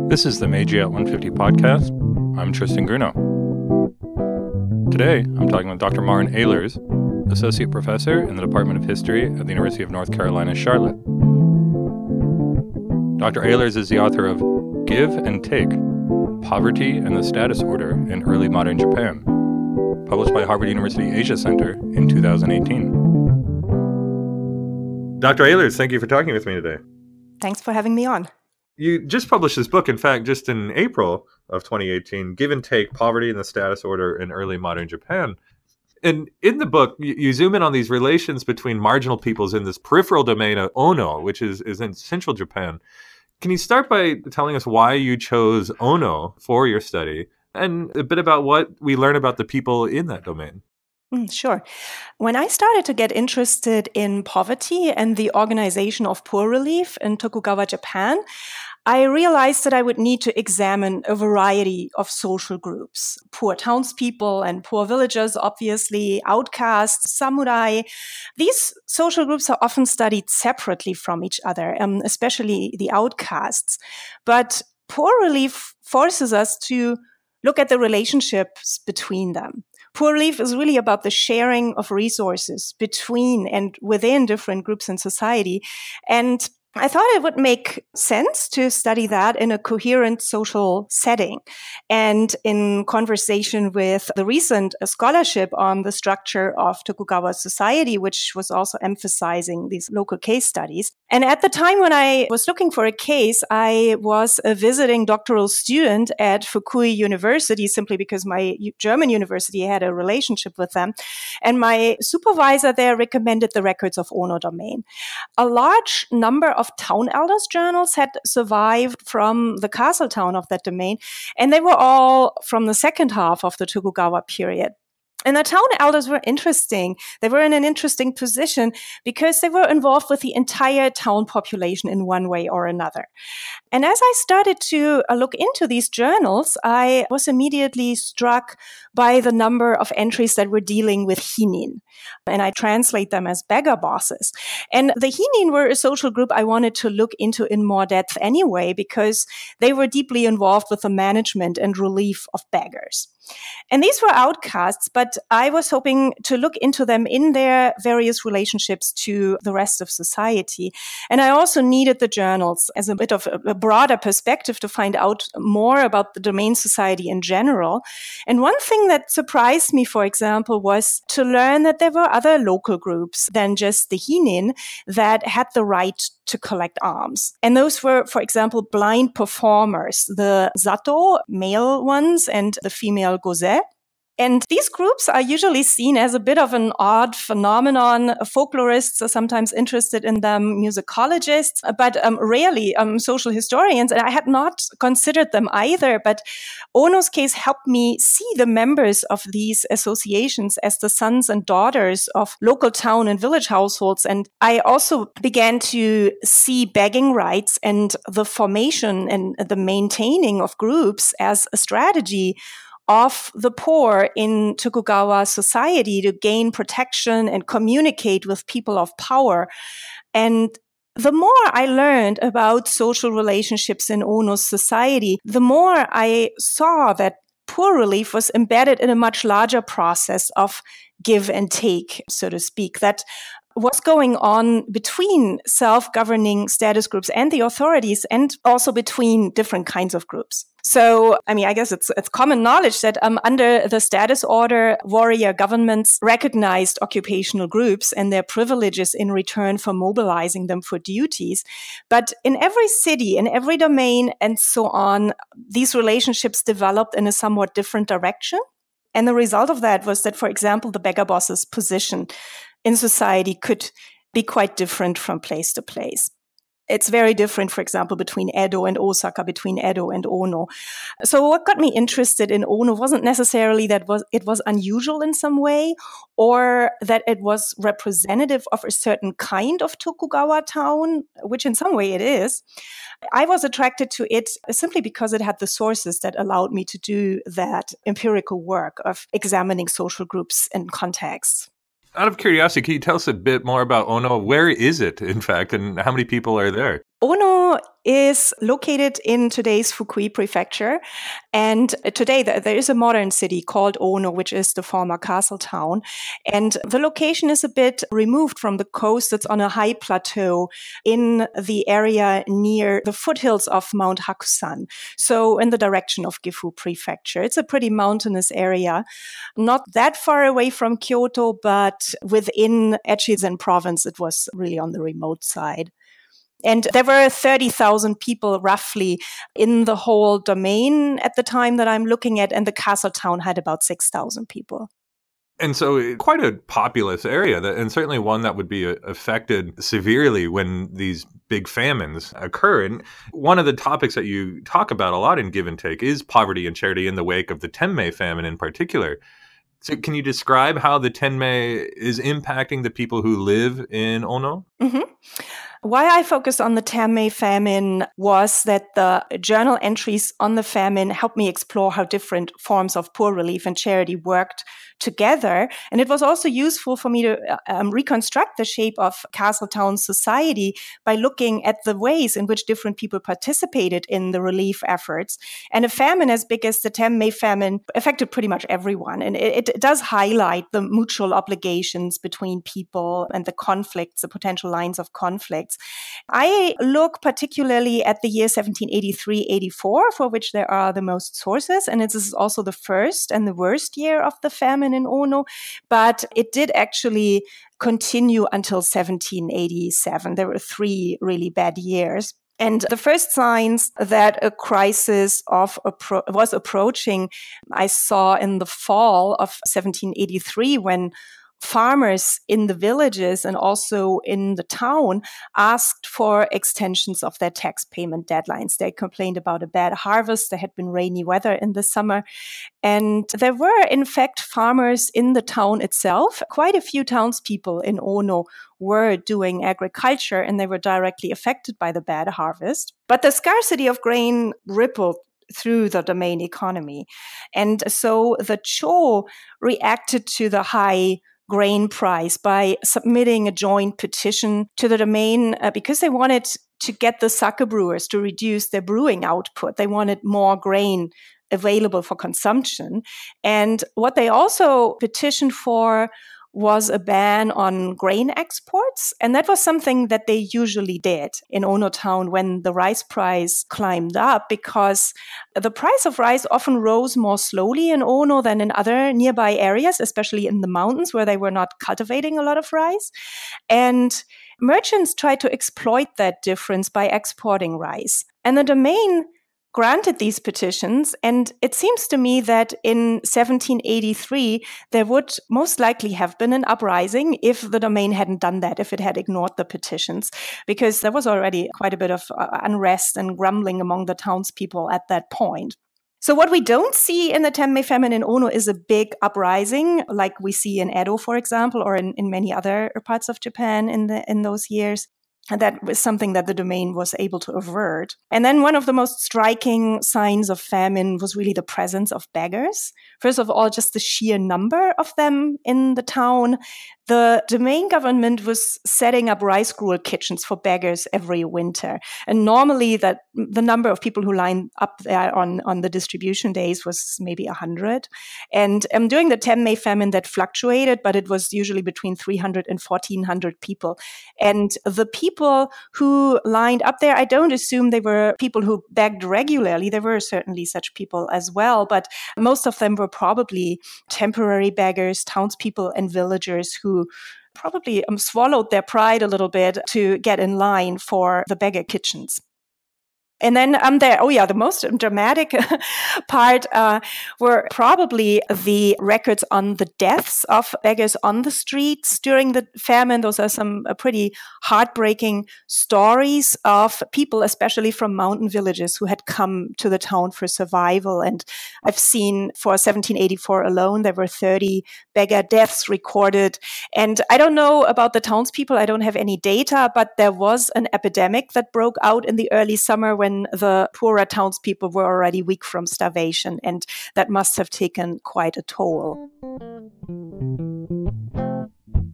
This is the Meiji at 150 podcast. I'm Tristan Grunow. Today, I'm talking with Dr. Maren Ehlers, Associate Professor in the Department of History at the University of North Carolina, Charlotte. Dr. Ehlers is the author of Give and Take, Poverty and the Status Order in Early Modern Japan, published by Harvard University Asia Center in 2018. Dr. Ehlers, thank you for talking with me today. Thanks for having me on. You just published this book, in fact, just in April of 2018, Give and Take, Poverty and the Status Order in Early Modern Japan. And in the book, you zoom in on these relations between marginal peoples in this peripheral domain of Ono, which is in central Japan. Can you start by telling us why you chose Ono for your study and a bit about what we learn about the people in that domain? Sure. When I started to get interested in poverty and the organization of poor relief in Tokugawa, Japan, I realized that I would need to examine a variety of social groups. Poor townspeople and poor villagers, obviously, outcasts, samurai. These social groups are often studied separately from each other, especially the outcasts. But poor relief forces us to look at the relationships between them. Poor relief is really about the sharing of resources between and within different groups in society. And I thought it would make sense to study that in a coherent social setting and in conversation with the recent scholarship on the structure of Tokugawa society, which was also emphasizing these local case studies. And at the time when I was looking for a case, I was a visiting doctoral student at Fukui University simply because my German university had a relationship with them. And my supervisor there recommended the records of Ono domain. A large number of town elders journals had survived from the castle town of that domain, and they were all from the second half of the Tokugawa period. And the town elders were interesting. They were in an interesting position because they were involved with the entire town population in one way or another. And as I started to look into these journals, I was immediately struck by the number of entries that were dealing with hinin. And I translate them as beggar bosses. And the hinin were a social group I wanted to look into in more depth anyway, because they were deeply involved with the management and relief of beggars. And these were outcasts, but I was hoping to look into them in their various relationships to the rest of society. And I also needed the journals as a bit of a broader perspective to find out more about the domain society in general. And one thing that surprised me, for example, was to learn that there were other local groups than just the hinin that had the right to collect alms. And those were, for example, blind performers, the zato, male ones, and the female goze. And these groups are usually seen as a bit of an odd phenomenon. Folklorists are sometimes interested in them, musicologists, but rarely social historians. And I had not considered them either. But Ono's case helped me see the members of these associations as the sons and daughters of local town and village households. And I also began to see begging rights and the formation and the maintaining of groups as a strategy of the poor in Tokugawa society to gain protection and communicate with people of power. And the more I learned about social relationships in Ono's society, the more I saw that poor relief was embedded in a much larger process of give and take, so to speak, that was going on between self-governing status groups and the authorities, and also between different kinds of groups. So, I guess it's common knowledge that under the status order, warrior governments recognized occupational groups and their privileges in return for mobilizing them for duties. But in every city, in every domain, and so on, these relationships developed in a somewhat different direction. And the result of that was that, for example, the beggar boss's position in society could be quite different from place to place. It's very different, for example, between Edo and Osaka, between Edo and Ono. So what got me interested in Ono wasn't necessarily that it was unusual in some way, or that it was representative of a certain kind of Tokugawa town, which in some way it is. I was attracted to it simply because it had the sources that allowed me to do that empirical work of examining social groups and contexts. Out of curiosity, can you tell us a bit more about Ono? Where is it, in fact, and how many people are there? Ono is located in today's Fukui prefecture. And today there is a modern city called Ono, which is the former castle town. And the location is a bit removed from the coast. It's on a high plateau in the area near the foothills of Mount Hakusan. So in the direction of Gifu prefecture. It's a pretty mountainous area, not that far away from Kyoto, but within Echizen province, it was really on the remote side. And there were 30,000 people roughly in the whole domain at the time that I'm looking at, and the castle town had about 6,000 people. And so quite a populous area, and certainly one that would be affected severely when these big famines occur. And one of the topics that you talk about a lot in Give and Take is poverty and charity in the wake of the Tenmei famine in particular. So can you describe how the Tenmei is impacting the people who live in Ono? Mm-hmm. Why I focused on the Tenmei famine was that the journal entries on the famine helped me explore how different forms of poor relief and charity worked together. And it was also useful for me to reconstruct the shape of Castletown society by looking at the ways in which different people participated in the relief efforts. And a famine as big as the Tenmei famine affected pretty much everyone. And it does highlight the mutual obligations between people and the conflicts, the potential lines of conflicts. I look particularly at the year 1783-84, for which there are the most sources, and this is also the first and the worst year of the famine in Ono, but it did actually continue until 1787. There were 3 really bad years. And the first signs that a crisis was approaching, I saw in the fall of 1783 when farmers in the villages and also in the town asked for extensions of their tax payment deadlines. They complained about a bad harvest. There had been rainy weather in the summer. And there were, in fact, farmers in the town itself. Quite a few townspeople in Ono were doing agriculture, and they were directly affected by the bad harvest. But the scarcity of grain rippled through the domain economy. And so the Cho reacted to the high grain price by submitting a joint petition to the domain because they wanted to get the sake brewers to reduce their brewing output. They wanted more grain available for consumption. And what they also petitioned for was a ban on grain exports. And that was something that they usually did in Ono town when the rice price climbed up, because the price of rice often rose more slowly in Ono than in other nearby areas, especially in the mountains where they were not cultivating a lot of rice. And merchants tried to exploit that difference by exporting rice. And the domain granted these petitions, and it seems to me that in 1783 there would most likely have been an uprising if the domain hadn't done that, if it had ignored the petitions, because there was already quite a bit of unrest and grumbling among the townspeople at that point. So what we don't see in the Tenmei famine in Ono is a big uprising like we see in Edo, for example, or in many other parts of Japan in those years. And that was something that the domain was able to avert. And then one of the most striking signs of famine was really the presence of beggars. First of all, just the sheer number of them in the town. The domain government was setting up rice gruel kitchens for beggars every winter. And normally that the number of people who lined up there on the distribution days was maybe 100. And during the Tenmei famine, that fluctuated, but it was usually between 300 and 1,400 people. And the people who lined up there, I don't assume they were people who begged regularly. There were certainly such people as well, but most of them were probably temporary beggars, townspeople and villagers who probably swallowed their pride a little bit to get in line for the beggar kitchens. And then the most dramatic part were probably the records on the deaths of beggars on the streets during the famine. Those are some pretty heartbreaking stories of people, especially from mountain villages, who had come to the town for survival. And I've seen for 1784 alone, there were 30 beggar deaths recorded. And I don't know about the townspeople. I don't have any data, but there was an epidemic that broke out in the early summer when the poorer townspeople were already weak from starvation, and that must have taken quite a toll.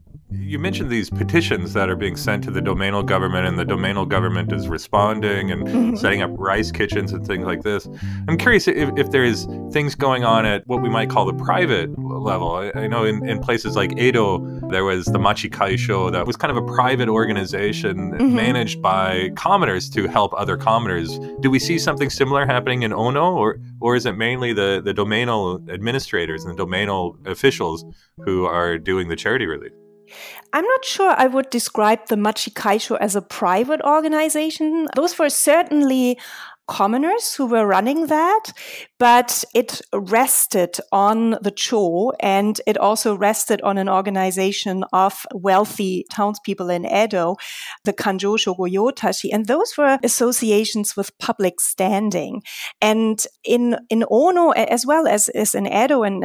You mentioned these petitions that are being sent to the domainal government, and the domainal government is responding and setting up rice kitchens and things like this. I'm curious if there's things going on at what we might call the private level. I know in places like Edo, there was the Machi Kaisho that was kind of a private organization managed by commoners to help other commoners. Do we see something similar happening in Ono, or is it mainly the domainal administrators and the domainal officials who are doing the charity relief? I'm not sure I would describe the Machi Kaisho as a private organization. Those were certainly commoners who were running that, but it rested on the Cho, and it also rested on an organization of wealthy townspeople in Edo, the Kanjosho Goyotashi, and those were associations with public standing. And in Ono, as well as in Edo and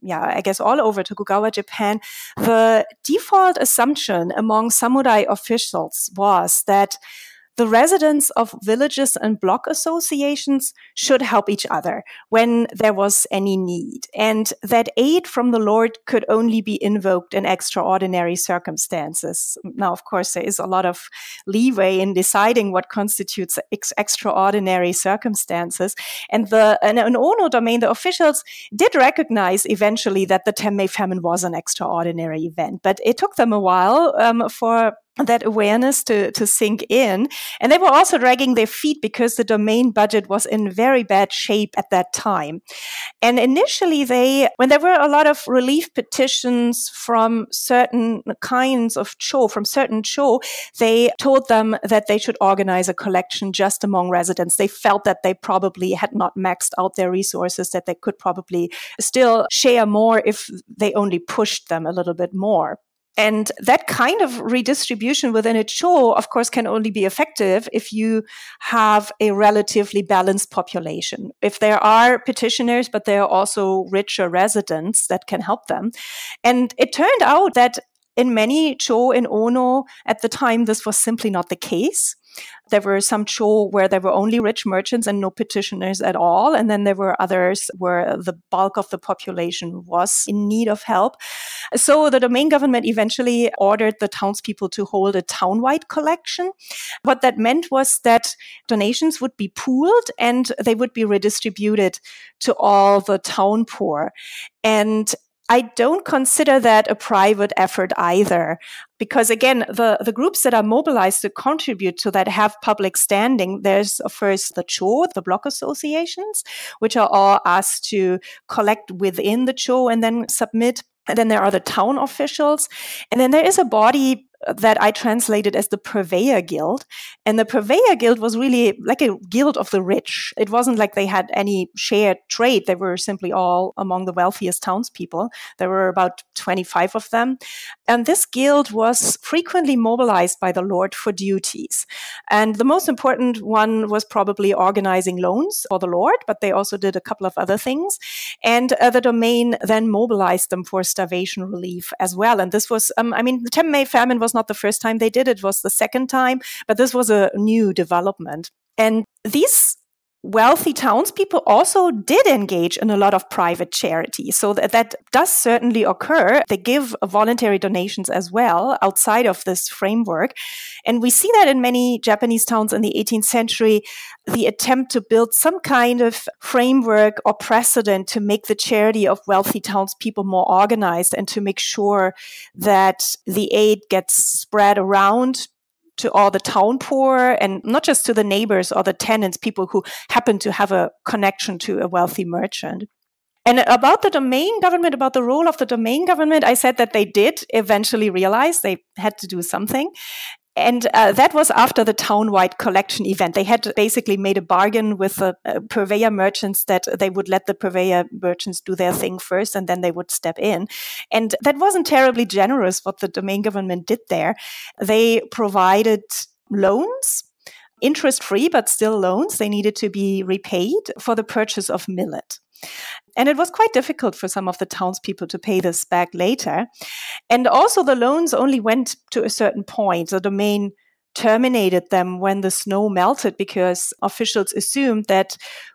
I guess all over Tokugawa Japan, the default assumption among samurai officials was that the residents of villages and block associations should help each other when there was any need, and that aid from the Lord could only be invoked in extraordinary circumstances. Now, of course, there is a lot of leeway in deciding what constitutes extraordinary circumstances. And in Ono domain, the officials did recognize eventually that the Tenmei famine was an extraordinary event, but it took them a while for that awareness to sink in. And they were also dragging their feet because the domain budget was in very bad shape at that time. And initially when there were a lot of relief petitions from certain kinds of cho, from certain cho, they told them that they should organize a collection just among residents. They felt that they probably had not maxed out their resources, that they could probably still share more if they only pushed them a little bit more. And that kind of redistribution within a cho, of course, can only be effective if you have a relatively balanced population. If there are petitioners, but there are also richer residents that can help them. And it turned out that in many cho in Ono at the time, this was simply not the case. There were some cho where there were only rich merchants and no petitioners at all. And then there were others where the bulk of the population was in need of help. So the domain government eventually ordered the townspeople to hold a town-wide collection. What that meant was that donations would be pooled and they would be redistributed to all the town poor. And I don't consider that a private effort either, because again, the groups that are mobilized to contribute to that have public standing. There's first the cho, the block associations, which are all asked to collect within the cho and then submit. And then there are the town officials. And then there is a body that I translated as the Purveyor Guild. And the Purveyor Guild was really like a guild of the rich. It wasn't like they had any shared trade. They were simply all among the wealthiest townspeople. There were about 25 of them. And this guild was frequently mobilized by the Lord for duties. And the most important one was probably organizing loans for the Lord, but they also did a couple of other things. And the domain then mobilized them for starvation relief as well. And this was, the Tenmei famine was not the first time they did it. It was the second time, but this was a new development. And these wealthy townspeople also did engage in a lot of private charity. So that does certainly occur. They give voluntary donations as well outside of this framework. And we see that in many Japanese towns in the 18th century, the attempt to build some kind of framework or precedent to make the charity of wealthy townspeople more organized and to make sure that the aid gets spread around to all the town poor and not just to the neighbors or the tenants, people who happen to have a connection to a wealthy merchant. And about the domain government, about the role of the domain government, I said that they did eventually realize they had to do something. And that was after the town-wide collection event. They had basically made a bargain with the purveyor merchants that they would let the purveyor merchants do their thing first and then they would step in. And that wasn't terribly generous what the domain government did there. They provided loans, interest-free, but still loans. They needed to be repaid for the purchase of millet. And it was quite difficult for some of the townspeople to pay this back later. And also the loans only went to a certain point. The domain terminated them when the snow melted because officials assumed that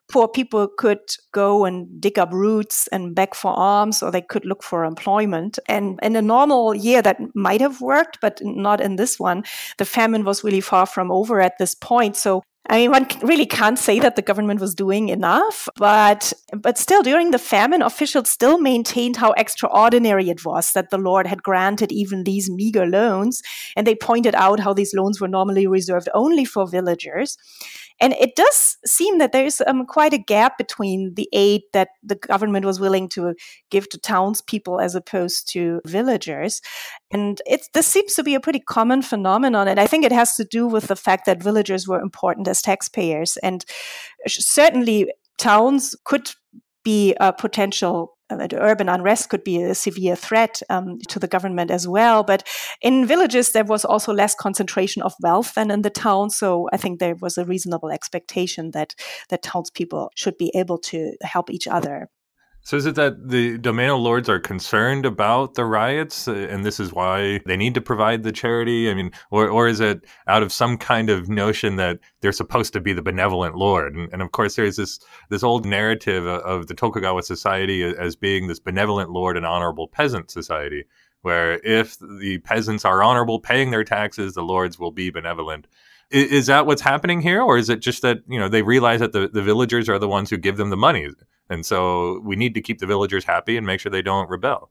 poor people could go and dig up roots and beg for alms, or they could look for employment. And in a normal year, that might have worked, but not in this one. The famine was really far from over at this point. So I mean, one really can't say that the government was doing enough, but still, during the famine, officials still maintained how extraordinary it was that the Lord had granted even these meager loans. And they pointed out how these loans were normally reserved only for villagers. And it does seem that there's quite a gap between the aid that the government was willing to give to townspeople as opposed to villagers. And this seems to be a pretty common phenomenon. And I think it has to do with the fact that villagers were important as taxpayers. And certainly towns could be a potential urban unrest could be a severe threat to the government as well. But in villages, there was also less concentration of wealth than in the town. So I think there was a reasonable expectation that townspeople should be able to help each other. So is it that the domainal lords are concerned about the riots, and this is why they need to provide the charity? I mean, or is it out of some kind of notion that they're supposed to be the benevolent lord? And of course, there's this old narrative of the Tokugawa society as being this benevolent lord and honorable peasant society, where if the peasants are honorable, paying their taxes, the lords will be benevolent. Is that what's happening here? Or is it just that, they realize that the villagers are the ones who give them the money? And so we need to keep the villagers happy and make sure they don't rebel.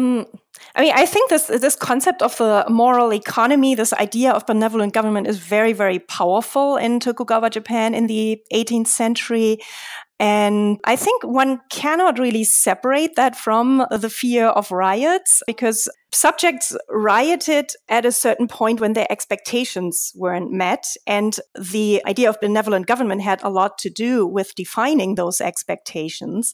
I think this concept of the moral economy, this idea of benevolent government is very, very powerful in Tokugawa Japan in the 18th century. And I think one cannot really separate that from the fear of riots, because subjects rioted at a certain point when their expectations weren't met. And the idea of benevolent government had a lot to do with defining those expectations.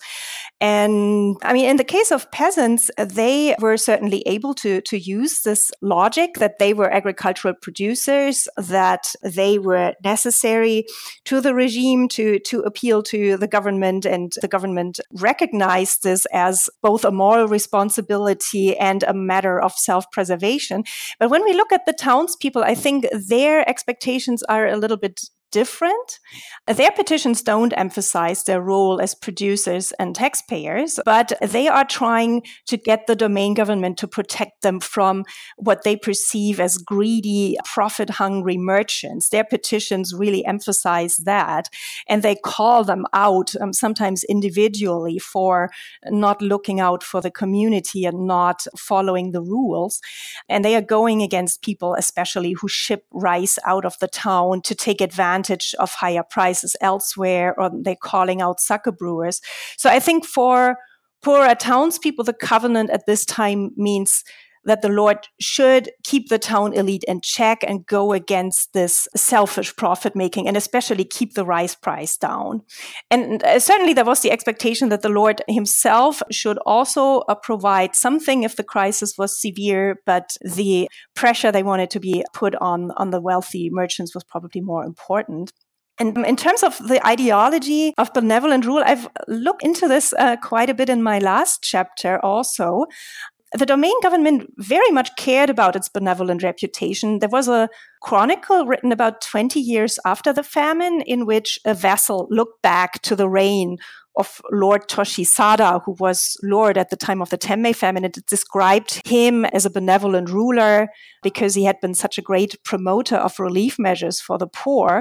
And in the case of peasants, they were certainly able to use this logic that they were agricultural producers, that they were necessary to the regime to appeal to the government, and the government recognized this as both a moral responsibility and a matter of self-preservation. But when we look at the townspeople, I think their expectations are a little bit different. Their petitions don't emphasize their role as producers and taxpayers, but they are trying to get the domain government to protect them from what they perceive as greedy, profit-hungry merchants. Their petitions really emphasize that, and they call them out, sometimes individually, for not looking out for the community and not following the rules. And they are going against people, especially who ship rice out of the town to take advantage of higher prices elsewhere, or they're calling out sucker brewers. So I think for poorer townspeople, the covenant at this time means that the Lord should keep the town elite in check and go against this selfish profit making, and especially keep the rice price down. And certainly there was the expectation that the Lord himself should also provide something if the crisis was severe, but the pressure they wanted to be put on the wealthy merchants was probably more important. And in terms of the ideology of benevolent rule, I've looked into this quite a bit in my last chapter also. The domain government very much cared about its benevolent reputation. There was a chronicle written about 20 years after the famine in which a vassal looked back to the reign of Lord Toshisada, who was lord at the time of the Temmei famine. It described him as a benevolent ruler because he had been such a great promoter of relief measures for the poor,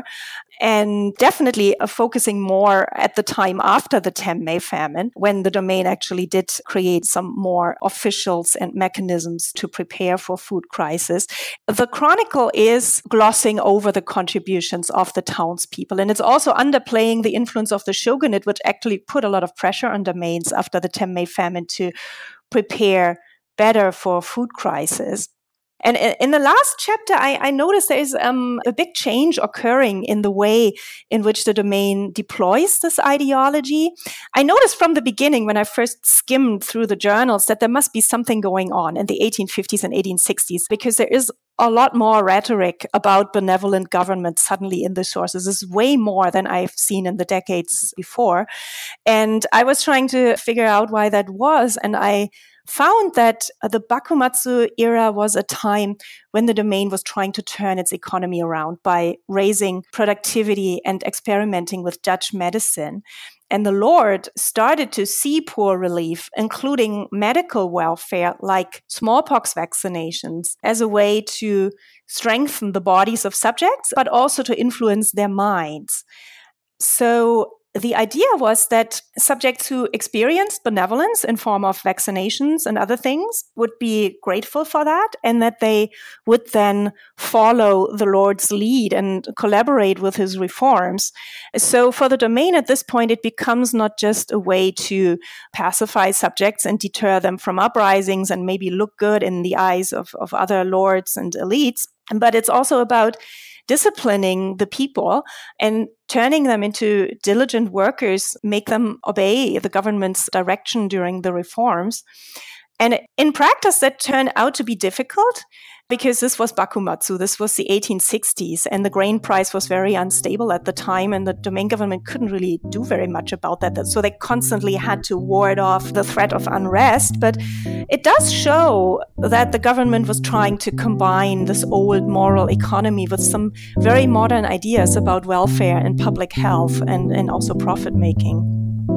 and definitely focusing more at the time after the Temmei famine, when the domain actually did create some more officials and mechanisms to prepare for food crisis. The chronicle is glossing over the contributions of the townspeople, and it's also underplaying the influence of the shogunate, which actually put a lot of pressure on domains after the Temmei famine to prepare better for food crisis. And in the last chapter, I noticed there is a big change occurring in the way in which the domain deploys this ideology. I noticed from the beginning, when I first skimmed through the journals, that there must be something going on in the 1850s and 1860s, because there is a lot more rhetoric about benevolent government suddenly in the sources. This is way more than I've seen in the decades before. And I was trying to figure out why that was, and I found that the Bakumatsu era was a time when the domain was trying to turn its economy around by raising productivity and experimenting with Dutch medicine. And the Lord started to see poor relief, including medical welfare like smallpox vaccinations, as a way to strengthen the bodies of subjects, but also to influence their minds. So the idea was that subjects who experienced benevolence in form of vaccinations and other things would be grateful for that, and that they would then follow the Lord's lead and collaborate with his reforms. So for the domain at this point, it becomes not just a way to pacify subjects and deter them from uprisings and maybe look good in the eyes of other lords and elites, but it's also about disciplining the people and turning them into diligent workers, make them obey the government's direction during the reforms. And in practice, that turned out to be difficult because this was Bakumatsu, this was the 1860s, and the grain price was very unstable at the time, and the domain government couldn't really do very much about that. So they constantly had to ward off the threat of unrest. But it does show that the government was trying to combine this old moral economy with some very modern ideas about welfare and public health and also profit making.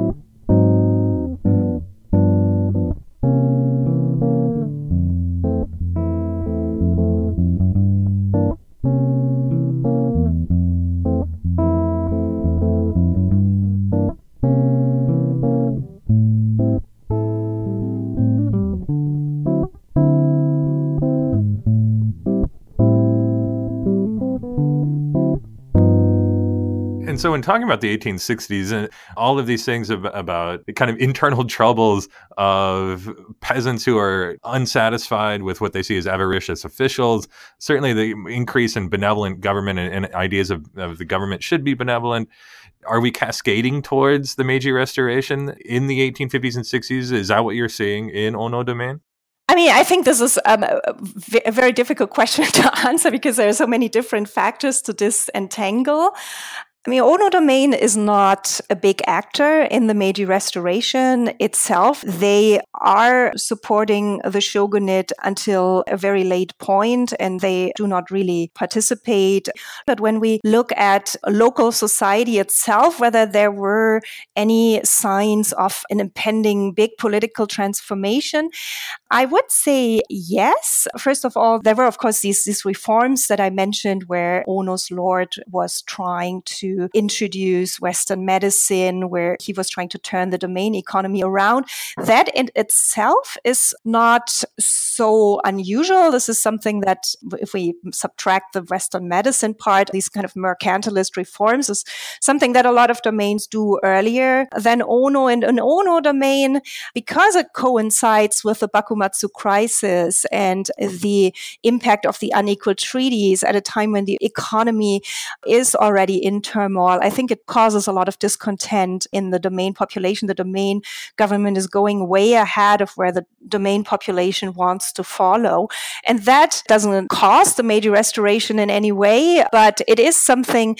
And so in talking about the 1860s and all of these things about the kind of internal troubles of peasants who are unsatisfied with what they see as avaricious officials, certainly the increase in benevolent government and ideas of the government should be benevolent. Are we cascading towards the Meiji Restoration in the 1850s and 60s? Is that what you're seeing in Ono domain? I mean, I think this is a very difficult question to answer because there are so many different factors to disentangle. I mean, Ono domain is not a big actor in the Meiji Restoration itself. They are supporting the shogunate until a very late point, and they do not really participate. But when we look at local society itself, whether there were any signs of an impending big political transformation, I would say yes. First of all, there were, of course, these reforms that I mentioned where Ono's lord was trying to introduce Western medicine, where he was trying to turn the domain economy around. That in itself is not so unusual. This is something that, if we subtract the Western medicine part, these kind of mercantilist reforms is something that a lot of domains do earlier than Ono. And an Ono domain, because it coincides with the Bakumatsu crisis and the impact of the unequal treaties at a time when the economy is already in turmoil, I think it causes a lot of discontent in the domain population. The domain government is going way ahead of where the domain population wants to follow. And that doesn't cause the Meiji Restoration in any way, but it is something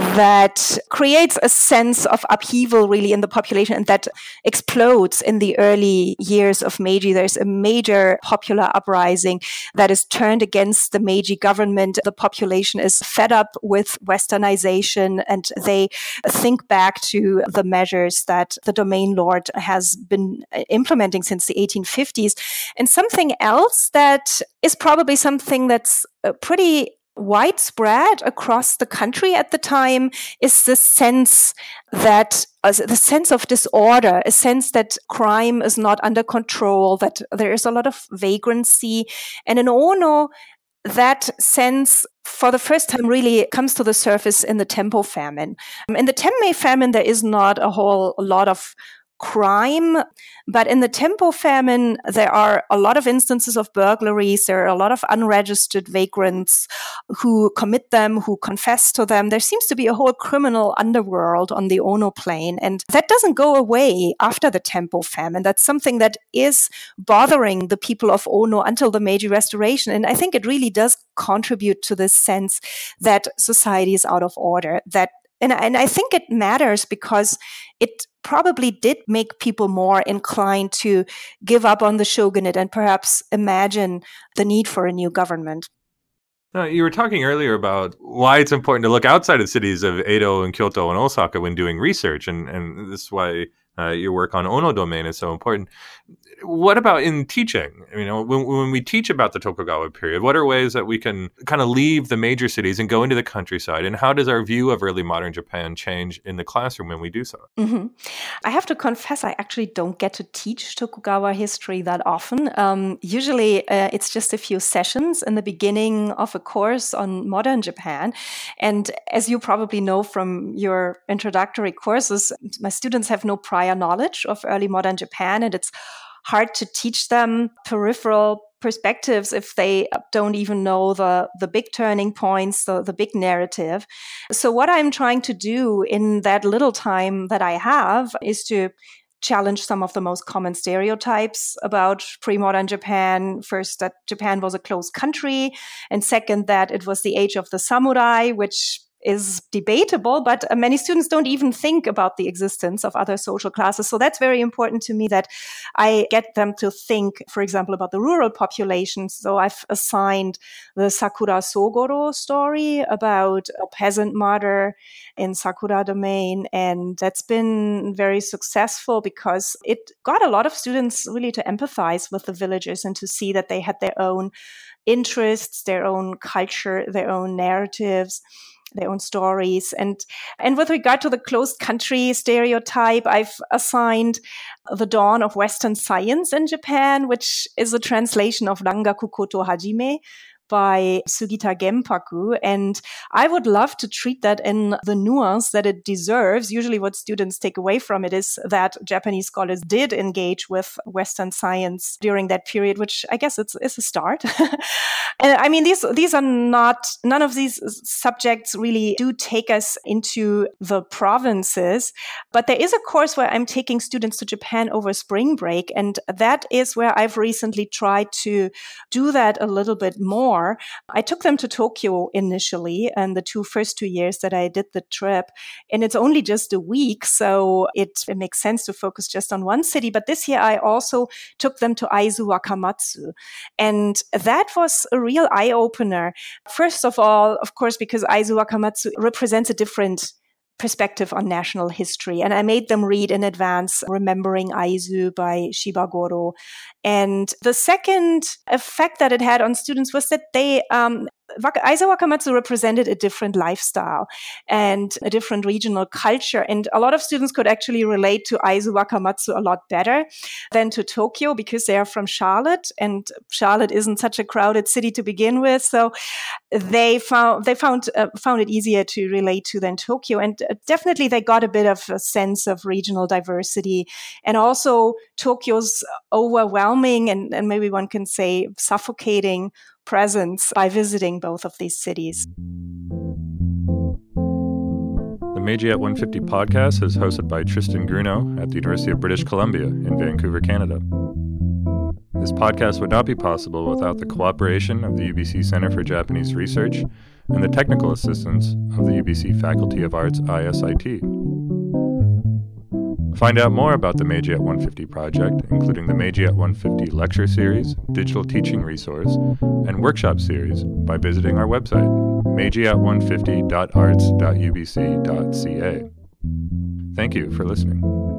that creates a sense of upheaval really in the population, and that explodes in the early years of Meiji. There's a major popular uprising that is turned against the Meiji government. The population is fed up with westernization, and they think back to the measures that the domain lord has been implementing since the 1850s. And something else that is probably something that's pretty widespread across the country at the time is the sense that the sense of disorder, a sense that crime is not under control, that there is a lot of vagrancy. And in Ono, that sense for the first time really comes to the surface in the Tempo famine. In the Tenmei famine, there is not a whole lot of crime, but in the Tempo famine, there are a lot of instances of burglaries. There are a lot of unregistered vagrants who commit them, who confess to them. There seems to be a whole criminal underworld on the Ono plain, and that doesn't go away after the Tempo famine. That's something that is bothering the people of Ono until the Meiji Restoration, and I think it really does contribute to this sense that society is out of order, that And I think it matters because it probably did make people more inclined to give up on the shogunate and perhaps imagine the need for a new government. You were talking earlier about why it's important to look outside of cities of Edo and Kyoto and Osaka when doing research, and this is why your work on Ono domain is so important. What about in teaching? When we teach about the Tokugawa period, what are ways that we can kind of leave the major cities and go into the countryside? And how does our view of early modern Japan change in the classroom when we do so? Mm-hmm. I have to confess, I actually don't get to teach Tokugawa history that often. Usually it's just a few sessions in the beginning of a course on modern Japan. And as you probably know from your introductory courses, my students have no prior knowledge of early modern Japan, and it's hard to teach them peripheral perspectives if they don't even know the big turning points, the big narrative. So what I'm trying to do in that little time that I have is to challenge some of the most common stereotypes about pre-modern Japan. First, that Japan was a closed country, and second, that it was the age of the samurai, which is debatable, but many students don't even think about the existence of other social classes. So that's very important to me, that I get them to think, for example, about the rural populations. So I've assigned the Sakura Sogoro story about a peasant mother in Sakura domain. And that's been very successful because it got a lot of students really to empathize with the villagers and to see that they had their own interests, their own culture, their own narratives, their own stories. And with regard to the closed country stereotype, I've assigned the dawn of Western science in Japan, which is a translation of Rangaku Koto Hajime by Sugita Genpaku. And I would love to treat that in the nuance that it deserves. Usually what students take away from it is that Japanese scholars did engage with Western science during that period, which I guess it's a start. And I mean, these are not, none of these subjects really do take us into the provinces, but there is a course where I'm taking students to Japan over spring break. And that is where I've recently tried to do that a little bit more. I took them to Tokyo initially, and the first 2 years that I did the trip, and it's only just a week, so it makes sense to focus just on one city. But this year I also took them to Aizu Wakamatsu, and that was a real eye-opener. First of all, of course, because Aizu Wakamatsu represents a different perspective on national history. And I made them read in advance Remembering Aizu by Shibagoro. And the second effect that it had on students was that they Aizu Wakamatsu represented a different lifestyle and a different regional culture. And a lot of students could actually relate to Aizu Wakamatsu a lot better than to Tokyo because they are from Charlotte, and Charlotte isn't such a crowded city to begin with. So they found it easier to relate to than Tokyo. And definitely they got a bit of a sense of regional diversity, and also Tokyo's overwhelming and maybe one can say suffocating presence by visiting both of these cities. The Meiji at 150 podcast is hosted by Tristan Grunow at the University of British Columbia in Vancouver, Canada. This podcast would not be possible without the cooperation of the UBC Center for Japanese Research and the technical assistance of the UBC Faculty of Arts ISIT. Find out more about the Meiji at 150 project, including the Meiji at 150 lecture series, digital teaching resource, and workshop series by visiting our website, meijiat150.arts.ubc.ca. Thank you for listening.